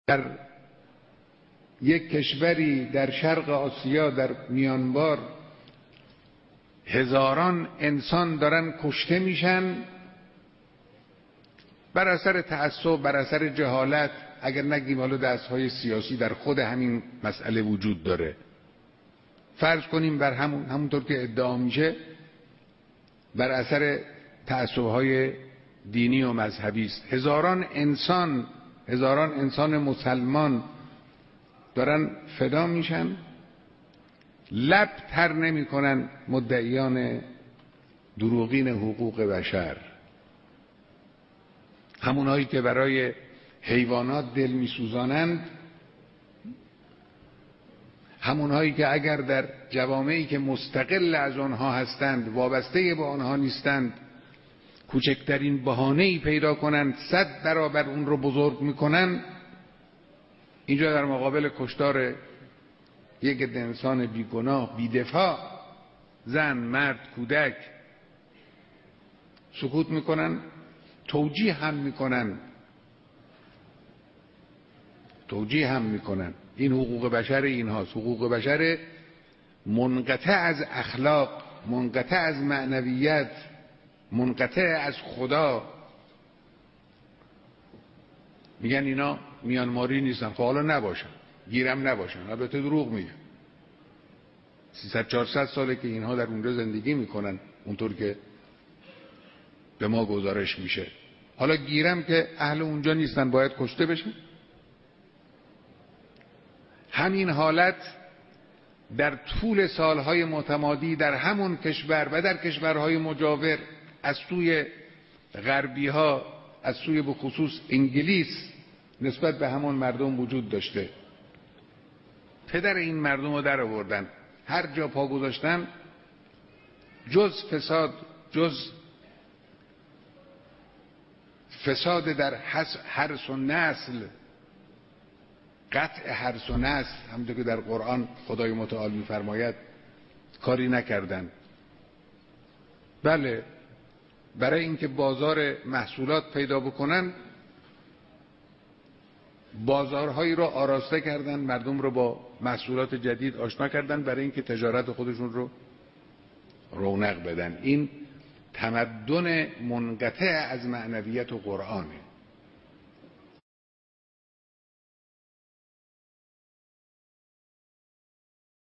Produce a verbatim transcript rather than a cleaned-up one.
در یک کشوری در شرق آسیا در میانمار هزاران انسان دارن کشته میشن بر اثر تعصب، بر اثر جهالت، اگر نگیم حالا دستهای سیاسی در خود همین مسئله وجود داره. فرض کنیم بر همون همونطور که ادعا میشه بر اثر تعصبهای دینی و مذهبی است. هزاران انسان هزاران انسان مسلمان دارن فدا میشن، لب تر نمی کنن مدعیان دروغین حقوق بشر، همونهایی که برای حیوانات دل می سوزانند، همونهایی که اگر در جوامعی که مستقل از آنها هستند وابسته به آنها نیستند کوچکترین بهانه‌ای پیدا کنند صد برابر اون رو بزرگ میکنن. اینجا در مقابل کشتار یک عده انسان بیگناه بی‌دفاع، زن، مرد، کودک، سکوت میکنن، توجیه هم میکنن توجیه هم میکنن این حقوق بشر اینهاست، حقوق بشر منقطع از اخلاق، منقطع از معنویت، منقطع از خدا. میگن اینا میانماری نیستن. خب حالا نباشن، گیرم نباشن، البته دروغ میگن. سیصد چهارصد ساله که اینها در اونجا زندگی میکنن اونطور که به ما گزارش میشه. حالا گیرم که اهل اونجا نیستن باید کشته بشن. همین حالت در طول سالهای متمادی در همون کشور و در کشورهای مجاور از سوی غربی ها، از سوی به خصوص انگلیس نسبت به همون مردم وجود داشته. پدر این مردم رو در آوردن، هر جا پا گذاشتن جز فساد، جز فساد در حرث و نسل، قطع حرث و نسل، همونطور که در قرآن خدای متعال می‌فرماید، کاری نکردن. بله، برای اینکه بازار محصولات پیدا بکنن بازارهایی رو آراسته کردن، مردم رو با محصولات جدید آشنا کردن برای اینکه تجارت خودشون رو رونق بدن. این تمدن منقطع از معنویت و قرآنه.